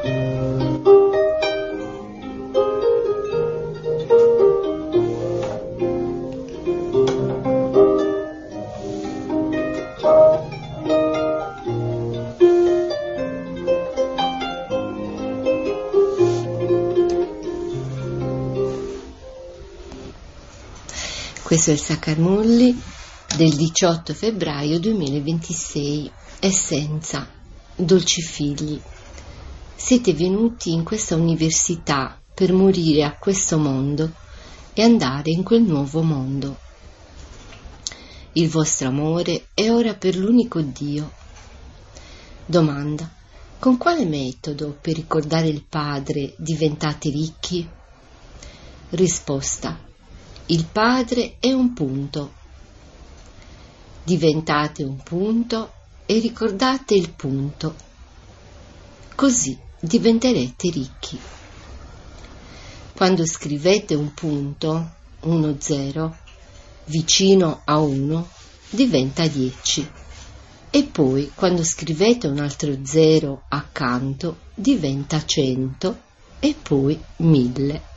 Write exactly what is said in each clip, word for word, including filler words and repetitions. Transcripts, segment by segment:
Questo è il Saccarmulli del diciotto febbraio duemilaventisei. Essenza, dolci figli, siete venuti in questa università per morire a questo mondo e andare in quel nuovo mondo. Il vostro amore è ora per l'unico Dio. Domanda: con quale metodo per ricordare il Padre diventate ricchi? Risposta: il Padre è un punto. Diventate un punto e ricordate il punto. Così diventerete ricchi. Quando scrivete un punto, uno zero, vicino a uno, diventa dieci. E poi, quando scrivete un altro zero accanto, diventa cento e poi mille.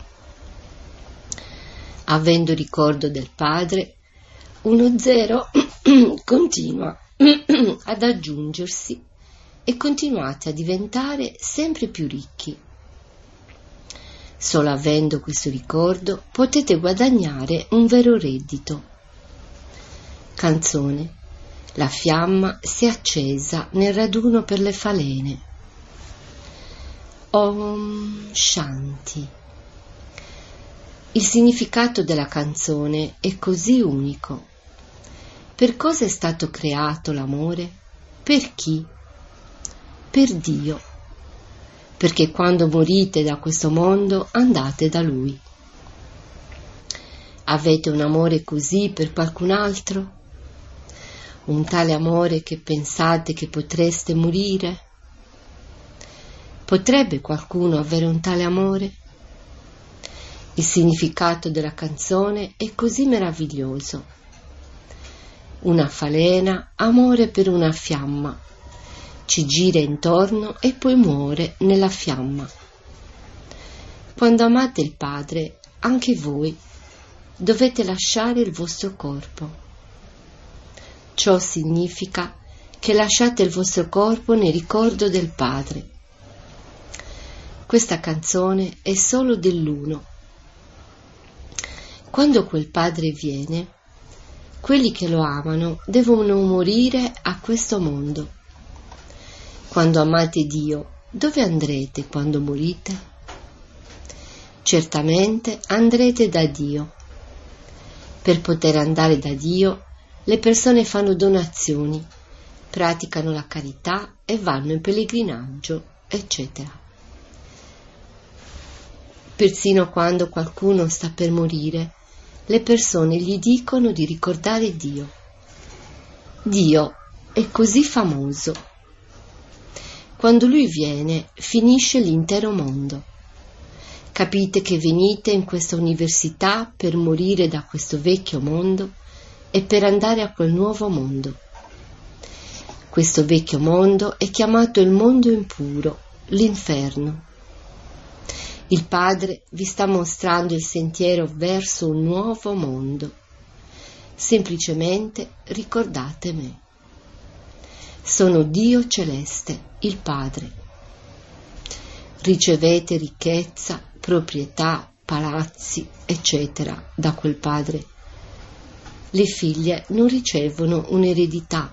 Avendo ricordo del Padre, uno zero continua ad aggiungersi e continuate a diventare sempre più ricchi. Solo avendo questo ricordo potete guadagnare un vero reddito. Canzone: la fiamma si è accesa nel raduno per le falene. Om Shanti. Il significato della canzone è così unico. Per cosa è stato creato l'amore? Per chi? Per Dio. Perché quando morite da questo mondo andate da Lui. Avete un amore così per qualcun altro? Un tale amore che pensate che potreste morire? Potrebbe qualcuno avere un tale amore? Il significato della canzone è così meraviglioso. Una falena, amore per una fiamma, ci gira intorno e poi muore nella fiamma. Quando amate il Padre, anche voi dovete lasciare il vostro corpo. Ciò significa che lasciate il vostro corpo nel ricordo del Padre. Questa canzone è solo dell'uno. Quando quel Padre viene, quelli che lo amano devono morire a questo mondo. Quando amate Dio, dove andrete quando morite? Certamente andrete da Dio. Per poter andare da Dio, le persone fanno donazioni, praticano la carità e vanno in pellegrinaggio, eccetera. Persino quando qualcuno sta per morire, le persone gli dicono di ricordare Dio. Dio è così famoso. Quando Lui viene, finisce l'intero mondo. Capite che venite in questa università per morire da questo vecchio mondo e per andare a quel nuovo mondo. Questo vecchio mondo è chiamato il mondo impuro, l'inferno. Il Padre vi sta mostrando il sentiero verso un nuovo mondo. Semplicemente ricordate me. Sono Dio celeste, il Padre. Ricevete ricchezza, proprietà, palazzi, eccetera da quel Padre. Le figlie non ricevono un'eredità.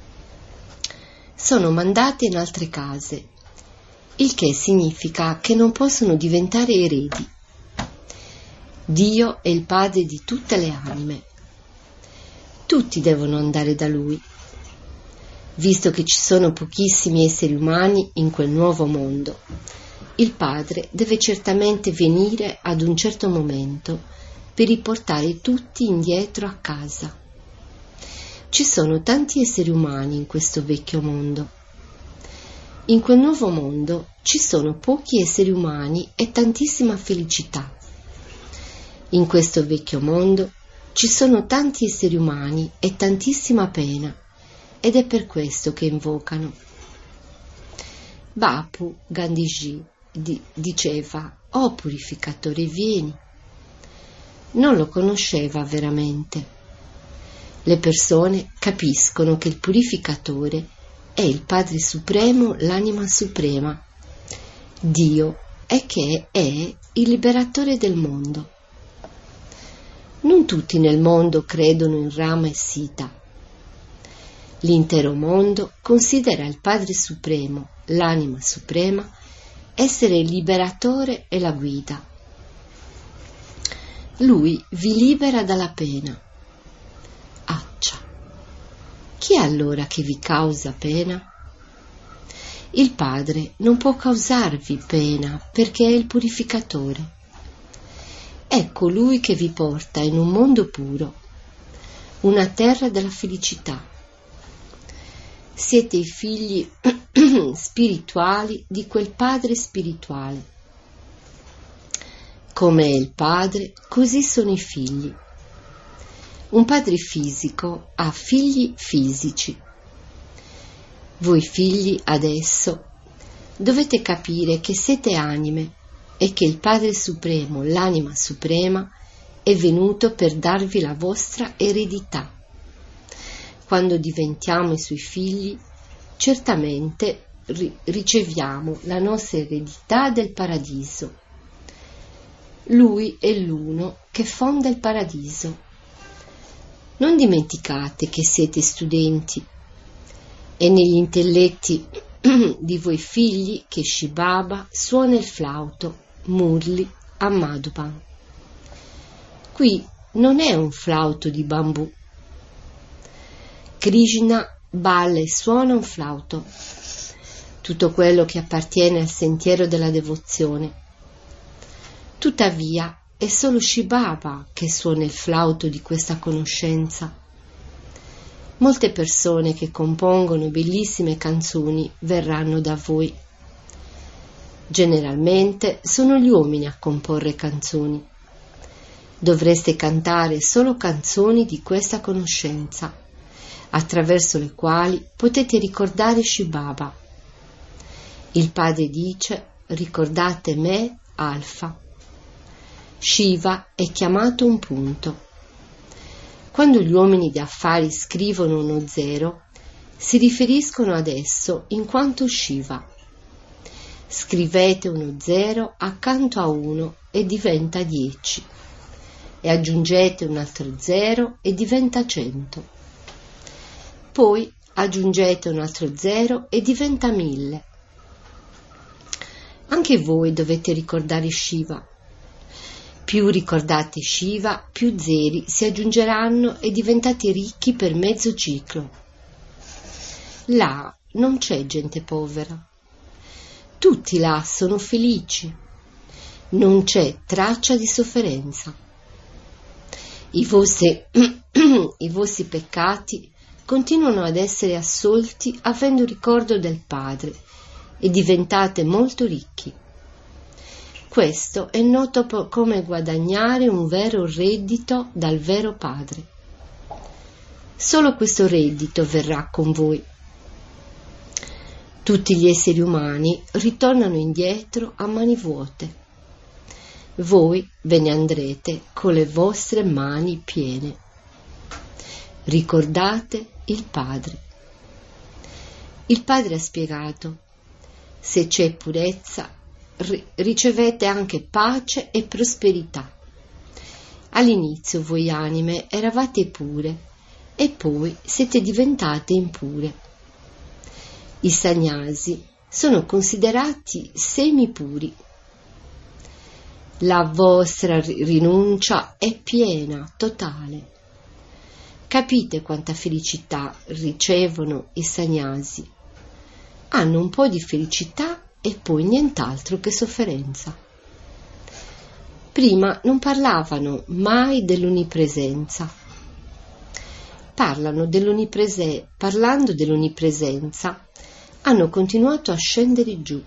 Sono mandate in altre case, il che significa che non possono diventare eredi. Dio è il Padre di tutte le anime. Tutti devono andare da Lui. Visto che ci sono pochissimi esseri umani in quel nuovo mondo, il Padre deve certamente venire ad un certo momento per riportare tutti indietro a casa. Ci sono tanti esseri umani in questo vecchio mondo. In quel nuovo mondo ci sono pochi esseri umani e tantissima felicità. In questo vecchio mondo ci sono tanti esseri umani e tantissima pena, ed è per questo che invocano. Bapu Gandhiji di- diceva: «Oh purificatore, vieni». Non lo conosceva veramente. Le persone capiscono che il purificatore è il Padre Supremo, l'anima suprema, Dio, e che è il liberatore del mondo. Non tutti nel mondo credono in Rama e Sita. L'intero mondo considera il Padre Supremo, l'anima suprema, essere il liberatore e la guida. Lui vi libera dalla pena. Accia. Chi è allora che vi causa pena? Il Padre non può causarvi pena perché è il purificatore. È colui che vi porta in un mondo puro, una terra della felicità. Siete i figli spirituali di quel Padre spirituale. Come è il Padre, così sono i figli. Un padre fisico ha figli fisici. Voi figli adesso dovete capire che siete anime e che il Padre Supremo, l'anima suprema, è venuto per darvi la vostra eredità. Quando diventiamo i suoi figli, certamente ri- riceviamo la nostra eredità del paradiso. Lui è l'uno che fonda il paradiso. Non dimenticate che siete studenti. È negli intelletti di voi figli che Shiv Baba suona il flauto, Murli a Madhuban. Qui non è un flauto di bambù. Krishna balla e suona un flauto, tutto quello che appartiene al sentiero della devozione. Tuttavia è solo Shiv Baba che suona il flauto di questa conoscenza. Molte persone che compongono bellissime canzoni verranno da voi. Generalmente sono gli uomini a comporre canzoni. Dovreste cantare solo canzoni di questa conoscenza, attraverso le quali potete ricordare Shiv Baba. Il Padre dice: ricordate me, Alfa. Shiva è chiamato un punto. Quando gli uomini di affari scrivono uno zero, si riferiscono ad esso in quanto Shiva. Scrivete uno zero accanto a uno e diventa dieci, e aggiungete un altro zero e diventa cento. Poi aggiungete un altro zero e diventa mille. Anche voi dovete ricordare Shiva. Più ricordate Shiva, più zeri si aggiungeranno e diventate ricchi per mezzo ciclo. Là non c'è gente povera. Tutti là sono felici. Non c'è traccia di sofferenza. I vostri, i vostri peccati continuano ad essere assolti avendo ricordo del Padre e diventate molto ricchi. Questo è noto come guadagnare un vero reddito dal vero Padre. Solo questo reddito verrà con voi. Tutti gli esseri umani ritornano indietro a mani vuote. Voi ve ne andrete con le vostre mani piene. Ricordate il Padre. Il Padre ha spiegato: se c'è purezza, ricevete anche pace e prosperità. All'inizio voi anime eravate pure e poi siete diventate impure. I sannyasi sono considerati semipuri. La vostra rinuncia è piena, totale. Capite quanta felicità ricevono i sannyasi? Hanno un po' di felicità e poi nient'altro che sofferenza. Prima non parlavano mai dell'onnipresenza. Parlano dell'onniprese- parlando dell'onnipresenza, hanno continuato a scendere giù.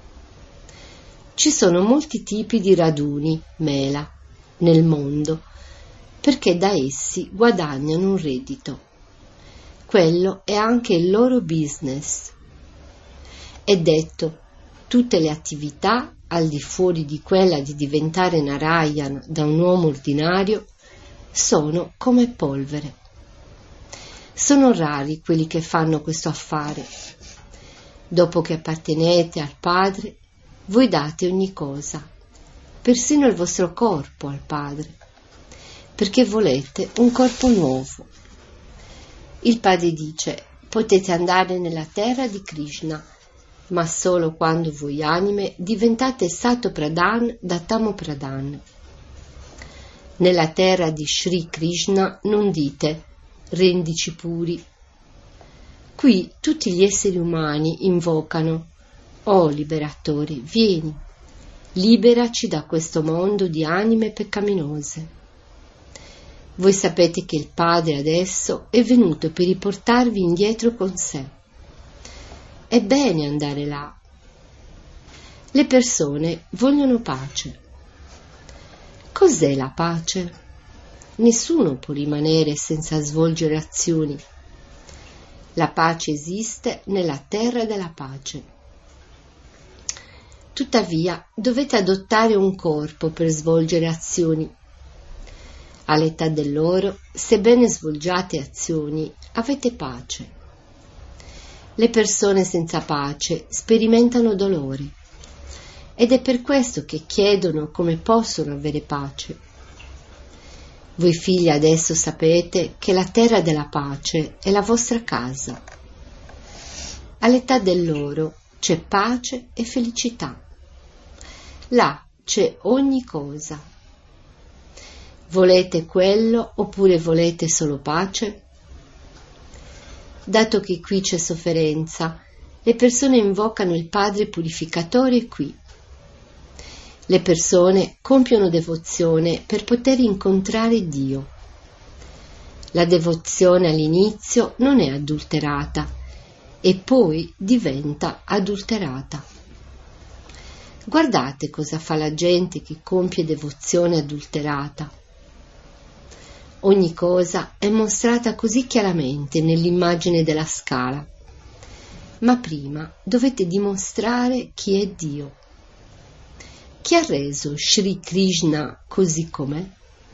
Ci sono molti tipi di raduni, mela, nel mondo, perché da essi guadagnano un reddito. Quello è anche il loro business. È detto, tutte le attività, al di fuori di quella di diventare Narayan da un uomo ordinario, sono come polvere. Sono rari quelli che fanno questo affare. Dopo che appartenete al Padre, voi date ogni cosa, persino il vostro corpo al Padre, perché volete un corpo nuovo. Il Padre dice, potete andare nella terra di Krishna, ma solo quando voi anime diventate Sato Pradhan da Tamo Pradhan. Nella terra di Sri Krishna non dite, rendici puri. Qui tutti gli esseri umani invocano, oh liberatore, vieni, liberaci da questo mondo di anime peccaminose. Voi sapete che il Padre adesso è venuto per riportarvi indietro con sé. È bene andare là. Le persone vogliono pace. Cos'è la pace? Nessuno può rimanere senza svolgere azioni. La pace esiste nella terra della pace. Tuttavia, dovete adottare un corpo per svolgere azioni. All'età dell'oro, sebbene svolgiate azioni, avete pace. Le persone senza pace sperimentano dolore ed è per questo che chiedono come possono avere pace. Voi figli adesso sapete che la terra della pace è la vostra casa. All'età dell'oro c'è pace e felicità. Là c'è ogni cosa. Volete quello oppure volete solo pace? Dato che qui c'è sofferenza, le persone invocano il Padre Purificatore qui. Le persone compiono devozione per poter incontrare Dio. La devozione all'inizio non è adulterata e poi diventa adulterata. Guardate cosa fa la gente che compie devozione adulterata. Ogni cosa è mostrata così chiaramente nell'immagine della scala, ma prima dovete dimostrare chi è Dio. Chi ha reso Sri Krishna così com'è?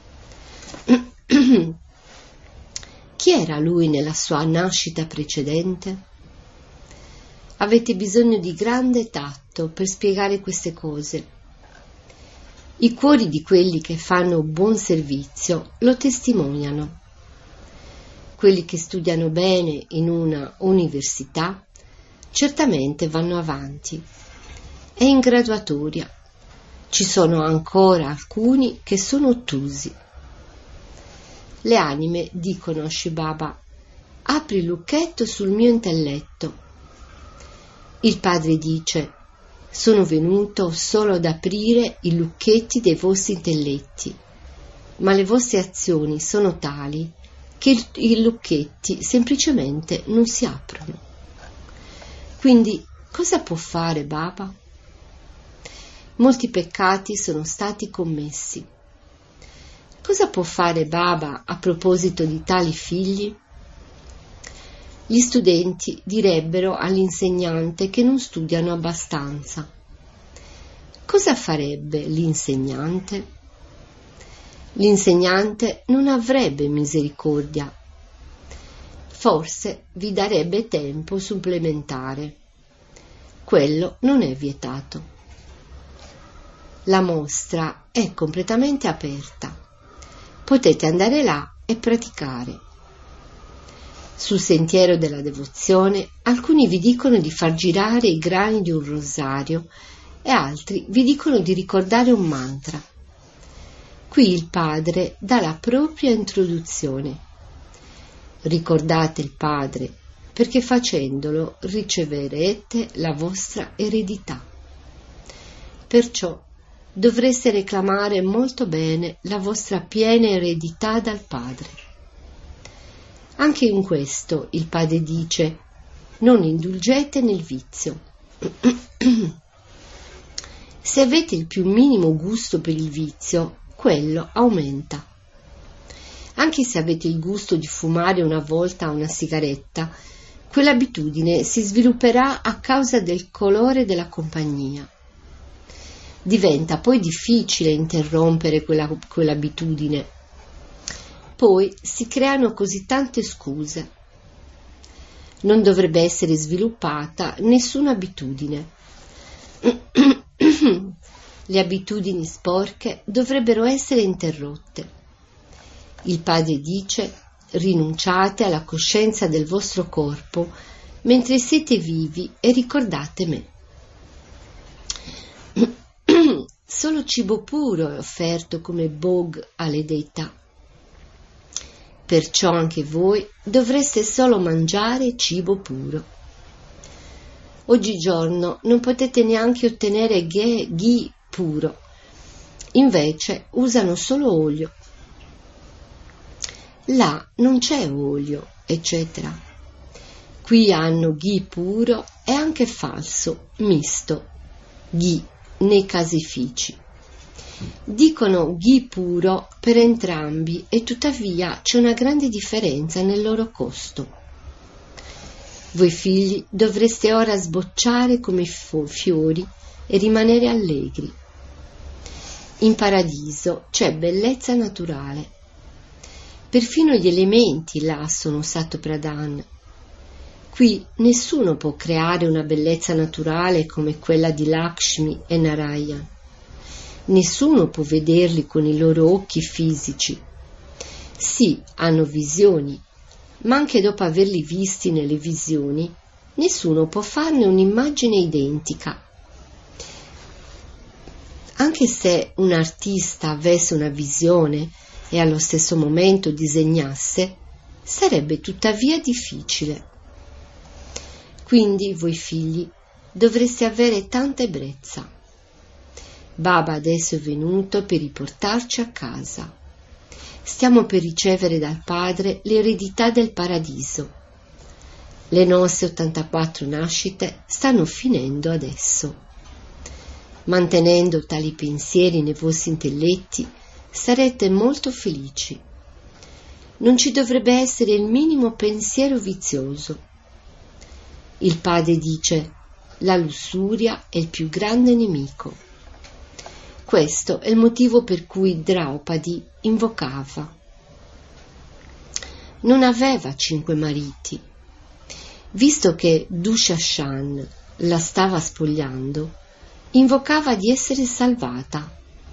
Chi era lui nella sua nascita precedente? Avete bisogno di grande tatto per spiegare queste cose. I cuori di quelli che fanno buon servizio lo testimoniano. Quelli che studiano bene in una università certamente vanno avanti. È in graduatoria. Ci sono ancora alcuni che sono ottusi. Le anime dicono a Shri Baba, apri il lucchetto sul mio intelletto. Il Padre dice, sono venuto solo ad aprire i lucchetti dei vostri intelletti, ma le vostre azioni sono tali che il, i lucchetti semplicemente non si aprono. Quindi cosa può fare Baba? Molti peccati sono stati commessi. Cosa può fare Baba a proposito di tali figli? Gli studenti direbbero all'insegnante che non studiano abbastanza. Cosa farebbe l'insegnante? L'insegnante non avrebbe misericordia. Forse vi darebbe tempo supplementare. Quello non è vietato. La mostra è completamente aperta. Potete andare là e praticare. Sul sentiero della devozione, alcuni vi dicono di far girare i grani di un rosario e altri vi dicono di ricordare un mantra. Qui il Padre dà la propria introduzione. Ricordate il Padre, perché facendolo riceverete la vostra eredità. Perciò dovreste reclamare molto bene la vostra piena eredità dal Padre. Anche in questo il Padre dice, non indulgete nel vizio. Se avete il più minimo gusto per il vizio, quello aumenta. Anche se avete il gusto di fumare una volta una sigaretta, quell'abitudine si svilupperà a causa del colore della compagnia. Diventa poi difficile interrompere quella, quell'abitudine. Poi si creano così tante scuse. Non dovrebbe essere sviluppata nessuna abitudine. Le abitudini sporche dovrebbero essere interrotte. Il padre dice: rinunciate alla coscienza del vostro corpo mentre siete vivi e ricordate me. Solo cibo puro è offerto come bhog alle deità. Perciò anche voi dovreste solo mangiare cibo puro. Oggigiorno non potete neanche ottenere ghee, ghee puro, invece usano solo olio. Là non c'è olio, eccetera. Qui hanno ghee puro e anche falso, misto, ghee nei caseifici. Dicono ghee puro per entrambi e tuttavia c'è una grande differenza nel loro costo. Voi figli dovreste ora sbocciare come fiori e rimanere allegri. In paradiso c'è bellezza naturale. Perfino gli elementi là sono Sato Pradhan. Qui nessuno può creare una bellezza naturale come quella di Lakshmi e Narayan. Nessuno può vederli con i loro occhi fisici. Sì, hanno visioni, ma anche dopo averli visti nelle visioni, nessuno può farne un'immagine identica. Anche se un artista avesse una visione e allo stesso momento disegnasse, sarebbe tuttavia difficile. Quindi voi figli dovreste avere tanta ebbrezza. Baba adesso è venuto per riportarci a casa. Stiamo per ricevere dal Padre l'eredità del paradiso. Le nostre ottantaquattro nascite stanno finendo adesso. Mantenendo tali pensieri nei vostri intelletti, sarete molto felici. Non ci dovrebbe essere il minimo pensiero vizioso. Il Padre dice: la lussuria è il più grande nemico. Questo è il motivo per cui Draupadi invocava. Non aveva cinque mariti. Visto che Dushashan la stava spogliando, invocava di essere salvata.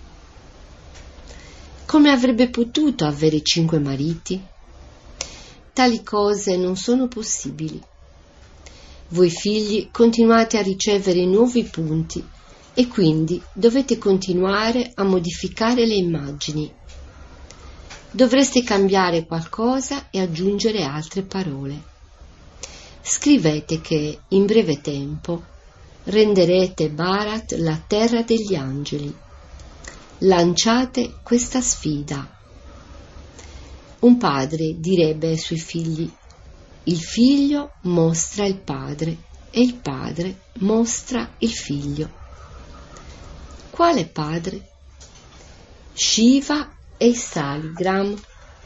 Come avrebbe potuto avere cinque mariti? Tali cose non sono possibili. Voi figli continuate a ricevere nuovi punti e quindi dovete continuare a modificare le immagini. Dovreste cambiare qualcosa e aggiungere altre parole. Scrivete che in breve tempo renderete Bharat la terra degli angeli. Lanciate questa sfida. Un padre direbbe ai suoi figli: il figlio mostra il padre e il padre mostra il figlio. Quale padre? Shiva e i Saligram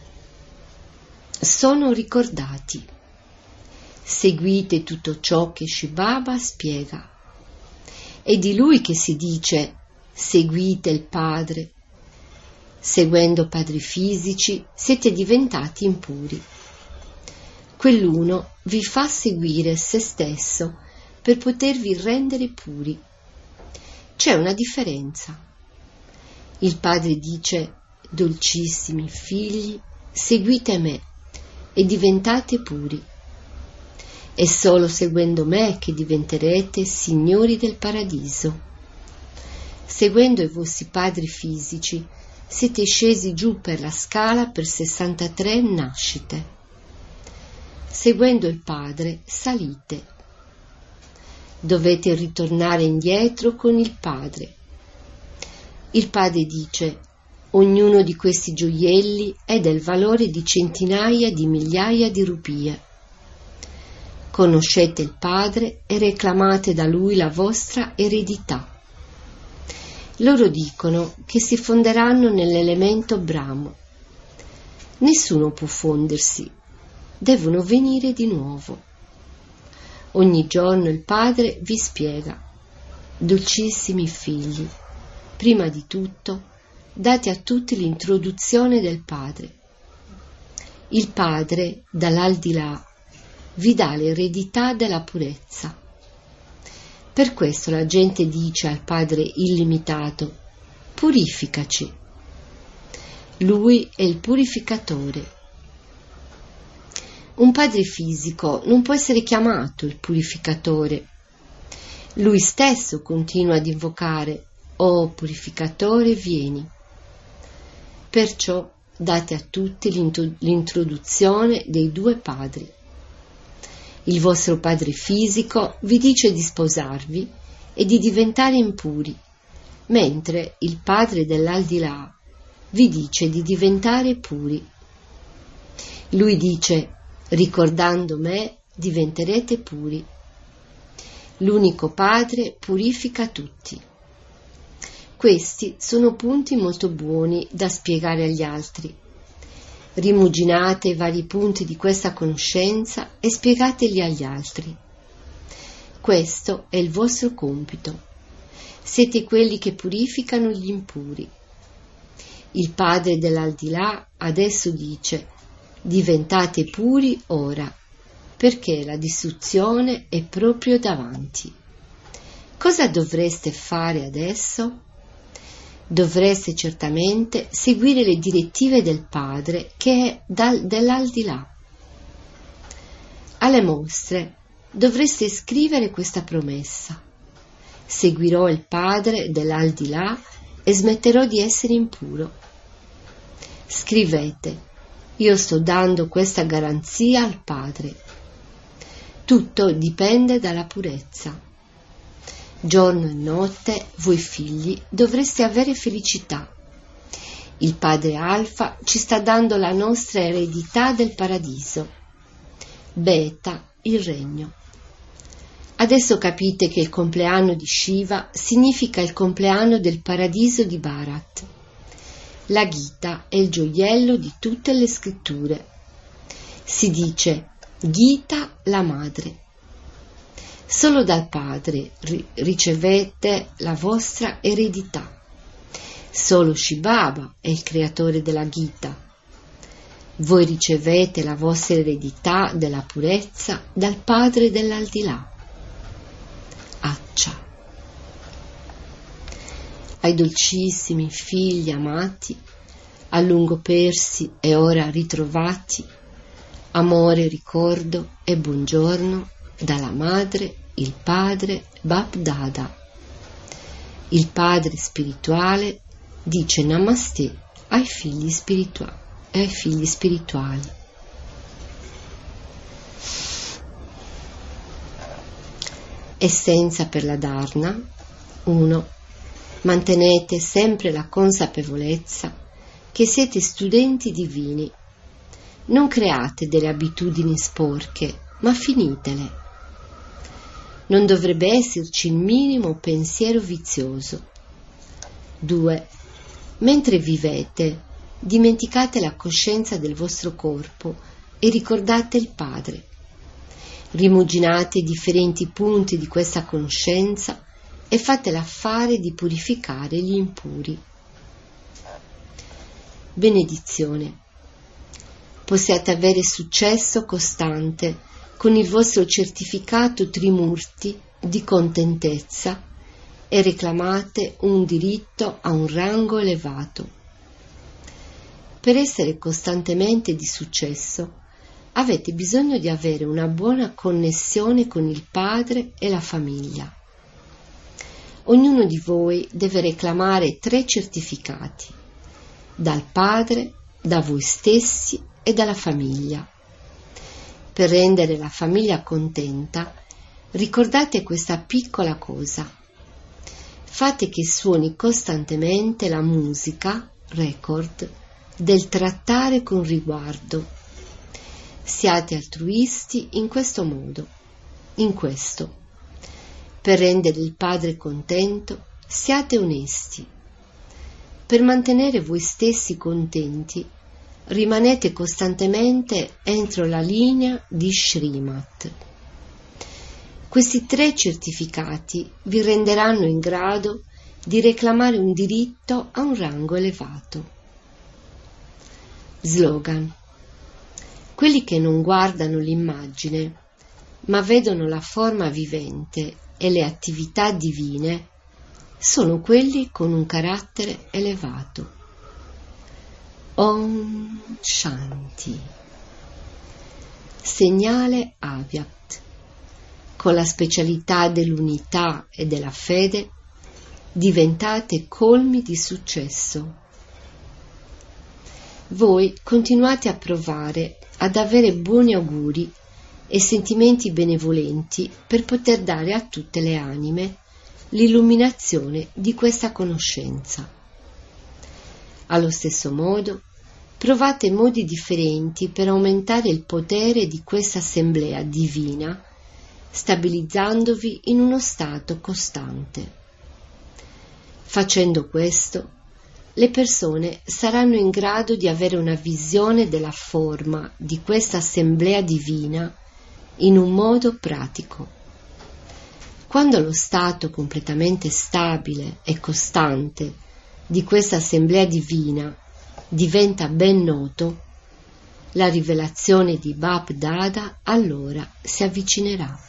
sono ricordati. Seguite tutto ciò che Shri Baba spiega. È di lui che si dice: seguite il padre. Seguendo padri fisici siete diventati impuri. Quell'uno vi fa seguire se stesso per potervi rendere puri. C'è una differenza. Il padre dice: dolcissimi figli, seguite me e diventate puri. È solo seguendo me che diventerete signori del paradiso. Seguendo i vostri padri fisici siete scesi giù per la scala per sessantatré nascite. Seguendo il padre salite. Dovete ritornare indietro con il padre. Il padre dice: ognuno di questi gioielli è del valore di centinaia di migliaia di rupie. Conoscete il padre e reclamate da lui la vostra eredità. Loro dicono che si fonderanno nell'elemento Brahma. Nessuno può fondersi, devono venire di nuovo. Ogni giorno il Padre vi spiega: dolcissimi figli, prima di tutto date a tutti l'introduzione del Padre. Il Padre, dall'aldilà, vi dà l'eredità della purezza. Per questo la gente dice al Padre illimitato: purificaci. Lui è il purificatore. Un padre fisico non può essere chiamato il purificatore. Lui stesso continua ad invocare: «Oh purificatore, vieni». Perciò date a tutti l'introduzione dei due padri. Il vostro padre fisico vi dice di sposarvi e di diventare impuri, mentre il padre dell'aldilà vi dice di diventare puri. Lui dice: ricordando me diventerete puri. L'unico Padre purifica tutti. Questi sono punti molto buoni da spiegare agli altri. Rimuginate i vari punti di questa conoscenza e spiegateli agli altri. Questo è il vostro compito. Siete quelli che purificano gli impuri. Il Padre dell'aldilà adesso dice: diventate puri ora, perché la distruzione è proprio davanti. Cosa dovreste fare adesso? Dovreste certamente seguire le direttive del Padre che è dal, dell'aldilà. Alle mostre dovreste scrivere questa promessa: seguirò il Padre dell'aldilà e smetterò di essere impuro. Scrivete: io sto dando questa garanzia al Padre. Tutto dipende dalla purezza. Giorno e notte, voi figli, dovreste avere felicità. Il Padre Alfa ci sta dando la nostra eredità del paradiso. Beta, il regno. Adesso capite che il compleanno di Shiva significa il compleanno del paradiso di Bharat. La Gita è il gioiello di tutte le scritture. Si dice Gita la madre. Solo dal Padre ricevete la vostra eredità. Solo Shiv Baba è il creatore della Gita. Voi ricevete la vostra eredità della purezza dal Padre dell'aldilà. Accia. Ai dolcissimi figli amati, a lungo persi e ora ritrovati, amore, ricordo e buongiorno dalla madre, il padre Bap Dada. Il padre spirituale dice Namaste ai figli spirituali e ai figli spirituali. Essenza per la Dharna. uno. Mantenete sempre la consapevolezza che siete studenti divini. Non create delle abitudini sporche, ma finitele. Non dovrebbe esserci il minimo pensiero vizioso. due. Mentre vivete, dimenticate la coscienza del vostro corpo e ricordate il Padre. Rimuginate i differenti punti di questa conoscenza e fate l'affare di purificare gli impuri. Benedizione. Possiate avere successo costante con il vostro certificato Trimurti di contentezza e reclamate un diritto a un rango elevato. Per essere costantemente di successo, avete bisogno di avere una buona connessione con il Padre e la famiglia. Ognuno di voi deve reclamare tre certificati: dal Padre, da voi stessi e dalla famiglia. Per rendere la famiglia contenta, ricordate questa piccola cosa. Fate che suoni costantemente la musica, record, del trattare con riguardo. Siate altruisti in questo modo, in questo. Per rendere il Padre contento, siate onesti. Per mantenere voi stessi contenti, rimanete costantemente entro la linea di Srimat. Questi tre certificati vi renderanno in grado di reclamare un diritto a un rango elevato. Slogan: quelli che non guardano l'immagine, ma vedono la forma vivente e le attività divine, sono quelli con un carattere elevato. Om Shanti. Segnale Avyakt. Con la specialità dell'unità e della fede, diventate colmi di successo. Voi continuate a provare ad avere buoni auguri e sentimenti benevolenti per poter dare a tutte le anime l'illuminazione di questa conoscenza. Allo stesso modo, provate modi differenti per aumentare il potere di questa assemblea divina, stabilizzandovi in uno stato costante. Facendo questo, le persone saranno in grado di avere una visione della forma di questa assemblea divina in un modo pratico. Quando lo stato completamente stabile e costante di questa assemblea divina diventa ben noto, la rivelazione di Bap Dada allora si avvicinerà.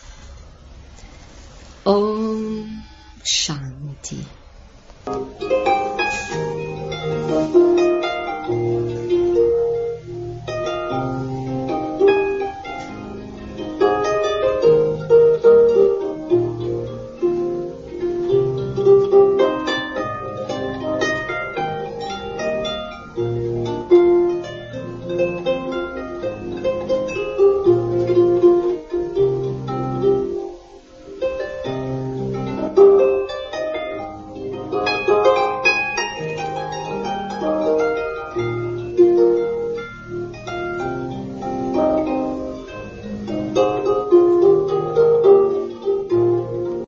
Om Shanti.